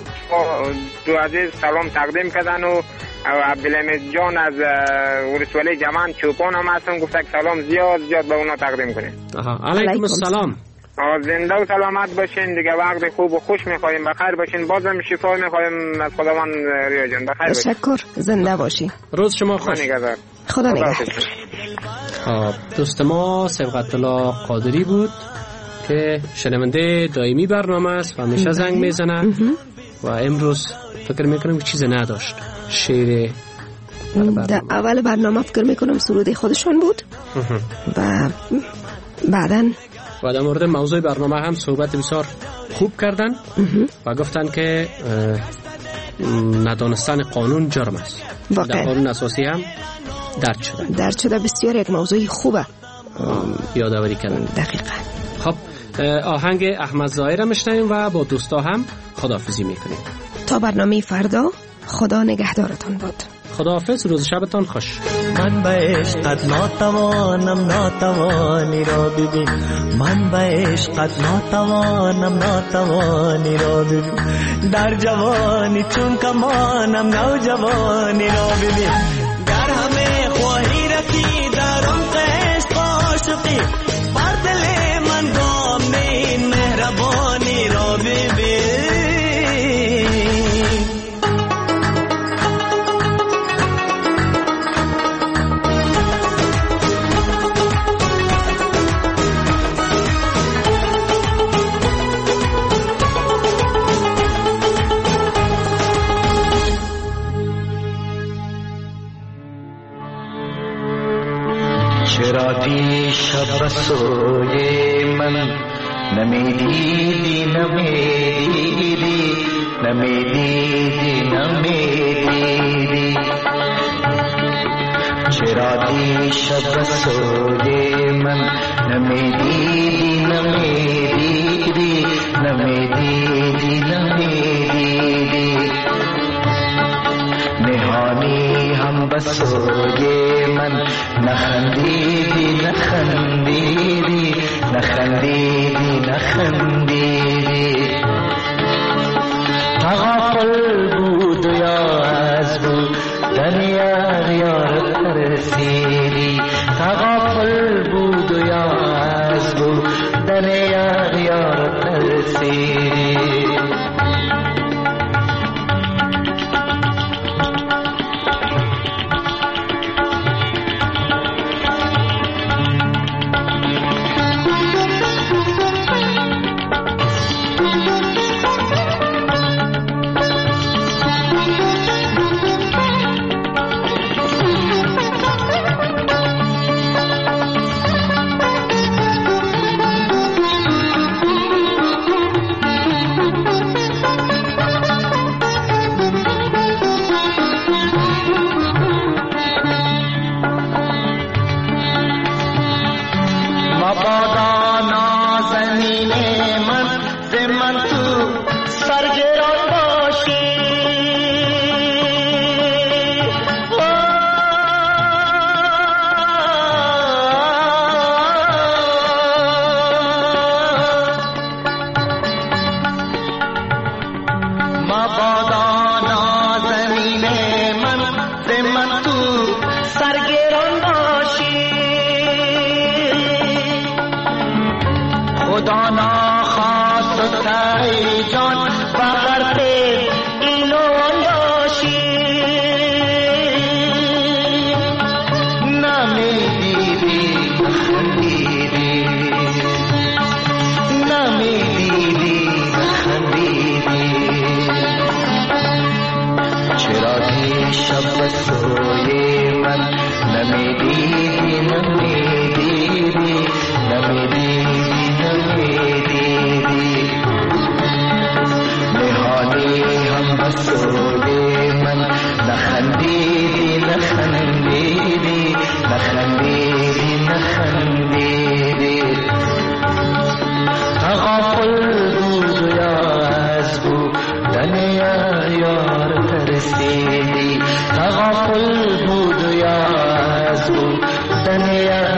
دو عزیز سلام تقدیم کردن و عبدالحمید جان از ولسوالی جمان چوپان هم هستم، گفته سلام زیاد زیاد به اونا تقدیم کنیم. علیکم السلام. زنده و سلامت باشین دیگه، وقت خوب و خوش میخوایم، بخیر باشین، بازم شفا میخوایم از خداوند ریا جان، بخیر باشین. تشکر، زنده باشین. روز شما خوش. خدا نگهدار. دوست ما سبقت الله قادری بود که شنونده دائمی برنامه است و همیشه زنگ میزنه و امروز فکر میکنم چیز نداشت. شعر در اول برنامه فکر میکنم سرود خودشون بود و بعداً و در مورد موضوع برنامه هم صحبت بسیار خوب کردن و گفتن که ندانستن قانون جرم است. در قانون اساسی هم درد شده درد شده بسیار یک موضوع خوبه یادآوری کردن. دقیقاً. خب آهنگ احمد ظاهر میشنویم و با دوستا هم خداحافظی میکنیم تا برنامه فردا. خدا نگهدارتان باد. خداحافظ، روز شبتان خوش. من به عشقت ناتوانم ناتوانی را ببین، من به عشقت ناتوانم ناتوانی را ببین، در جوانی چون کمانم نوجوانی را ببین، در همه خواهی رکی در عمق عشق عاشقی، بر دل من دام این مهربانی را ببین. چرا دیشب سوی من نمیدیدی نمیدیدی نمیدیدی نمیدیدی، چرا دیشب سوی من نمیدیدی نمیدیدی نمیدیدی نمیدیدی، نهانی هم بسوی من نخندیدی نخندیدی نخندیدی نخندیدی، تغافل بود یا از بود دنیا یار ترسیدی، تغافل بود یا از بود دنیا یار ترسیدی.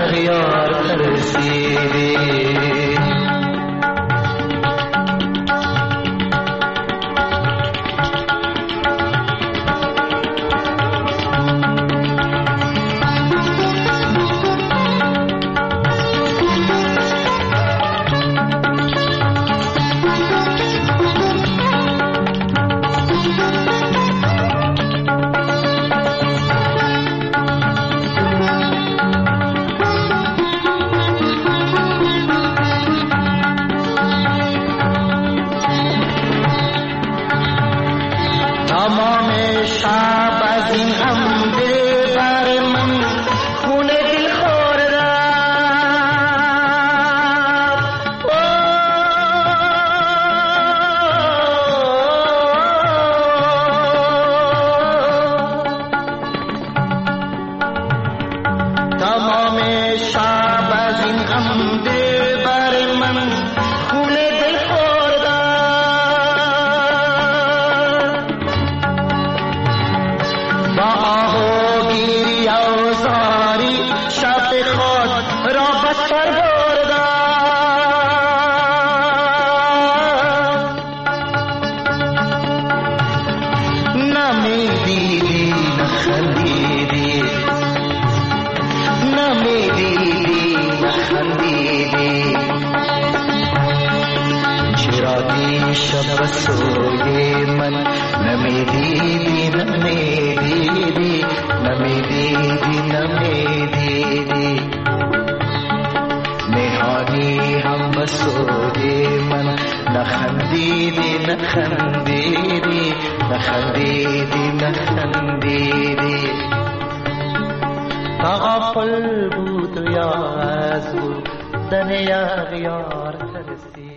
اغیار ترسیدی تغافل بود یا از بود زن اغیار ترسیدی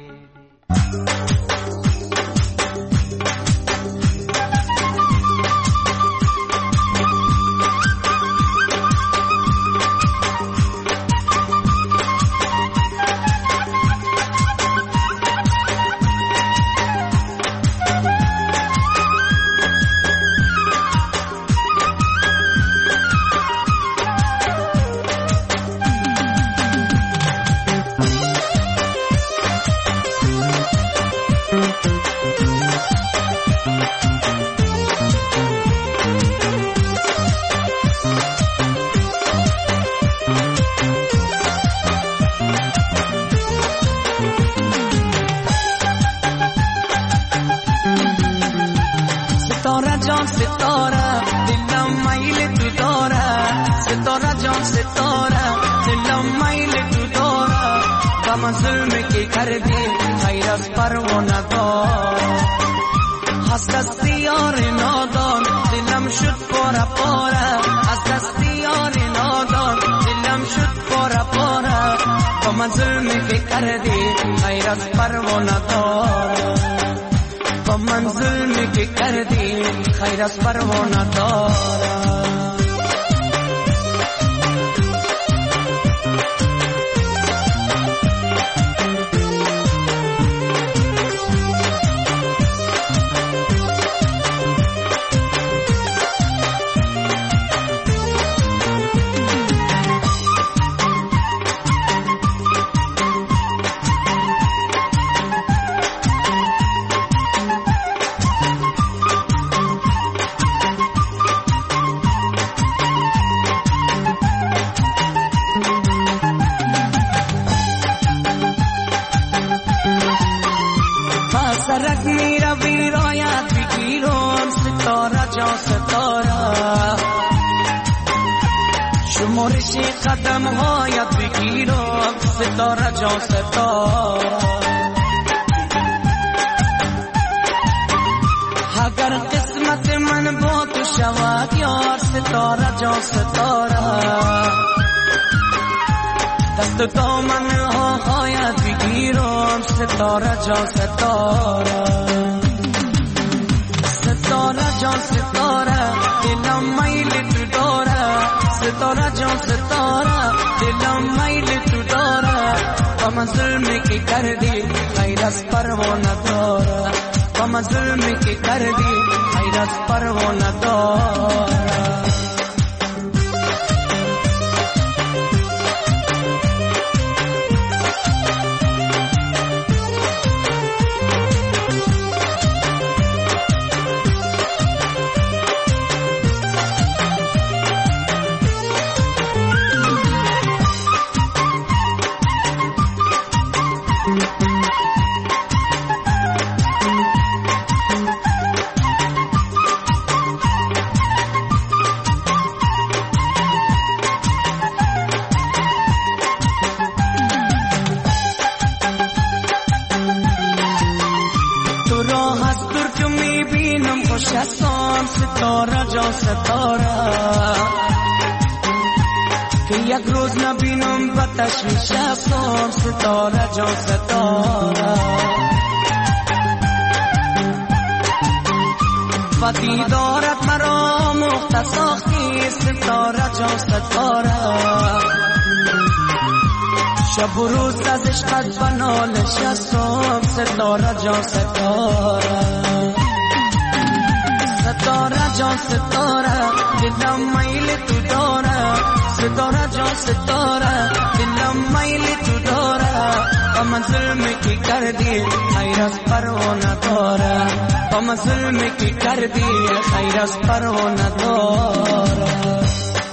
شام ستاره جان ستاره که یک روز نبینم به تشویش هستم ستاره جان ستاره و دیدارت مرا مختصاخی ستاره جان ستاره شب و روز از عشقت بنا نشستم ستاره جان ستاره ستاره جان ستاره دلم میل تو داره ستاره جان ستاره دلم میل تو داره و من ظلمی که کردی خیر از پروانه داره و من ظلمی که کردی خیر از پروانه داره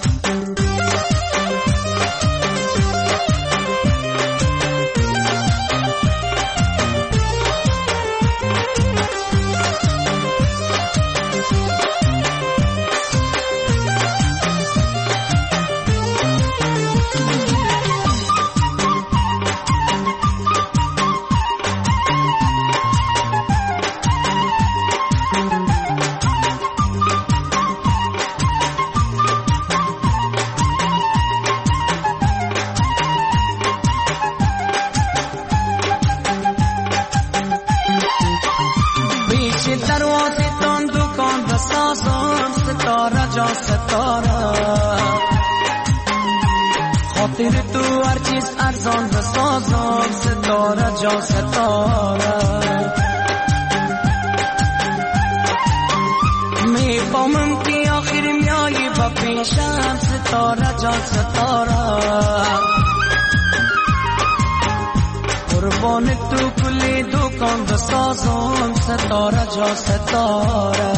خاطر تو هر چیز ارزان بسازم ستاره جان ستاره میفهمم که آخر میایی با پیشم ستاره جان ستاره قربان تو کلی دکان بسازم ستاره جان ستاره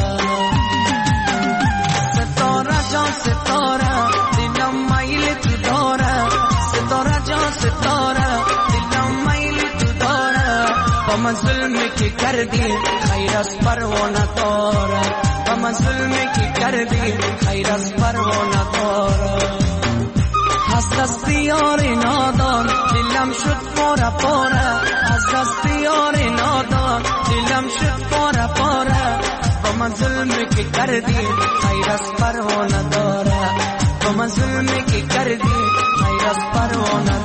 ستاره جان ستاره دلم میل تو داره ستاره جان ستاره دلم میل تو داره و من ظلمی که کردی خیر از پروانه داره و من ظلمی که کردی خیر از پروانه داره از دست یار نادان دلم شد پاره پاره از دست یار نادان دلم شد پاره پاره و من ظلمی که کردی خیر از پروانه داره و من ظلمی که کردی خیر از پروانه